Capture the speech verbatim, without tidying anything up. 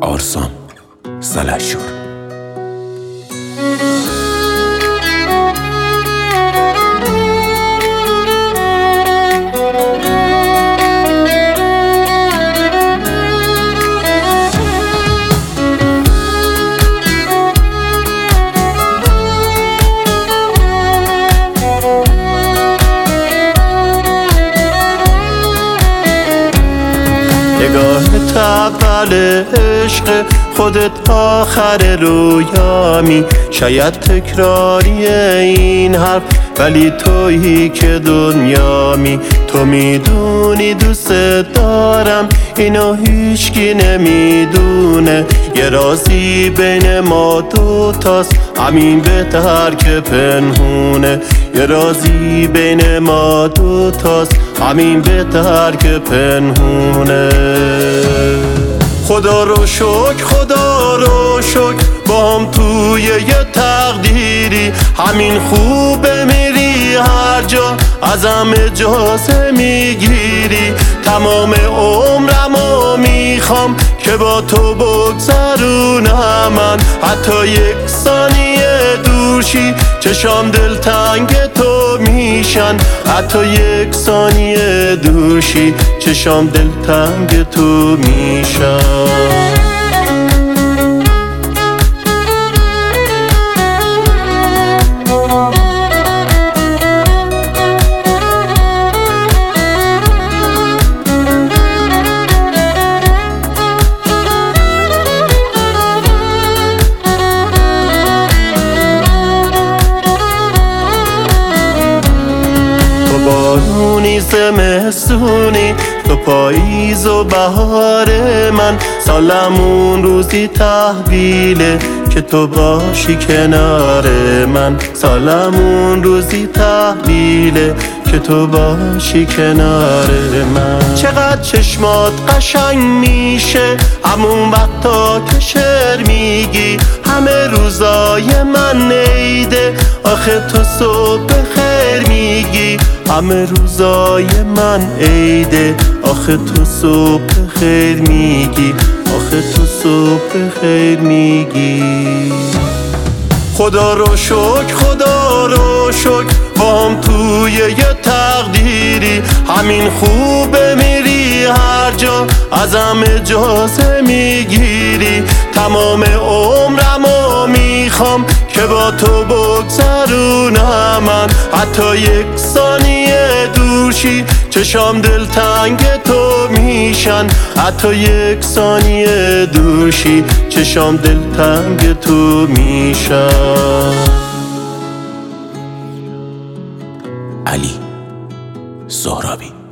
آرسام سلحشور. نگاهت اول عشق، خودت آخر رویامی. شاید تکراری این حرف ولی تویی که دنیامی. تو میدونی دوست دارم، اینو هیچکی نمیدونه. یه رازی بین ما دوتاست، همین بهتر که پنهونه. یه رازی بین ما دوتاست، همین بهتر که پنهونه. خدا رو شکر، خدا رو شکر، با هم توی یه تقدیری. همین خوبه میری هر جا، ازم اجازه میگیری. تمام عمرمو میخوام که با تو بگذرونم من. حتی یک ثانیه دورشی چشام دلتنگ تو میشن. حتی یک ثانیه دورشی چشام دلتنگ تو میشن. بارونی زمستونی، تو پاییز و بهار من. سالمون روزی تحویله که تو باشی کنار من. سالمون روزی تحویله که تو باشی کنار من. چقدر چشمات قشنگ میشه همون وقتا که شعر میگی. همه روزای من عیده، آخه تو صبح خیر میگی. همه روزای من عیده، آخه تو صبح خیر میگی. آخه تو صبح خیر میگی. خدا رو شکر، خدا رو شکر، با هم توی یه تقدیری. همین خوبه میری هر جا، ازم اجازه میگیری. تمام عمرمو میخوام که با تو بگذرونم من. حتی یک ثانیه دورشی چشام دلتنگ تو میشن. حتی یک ثانیه دورشی چشام دلتنگ تو میشن. علی سهرابی.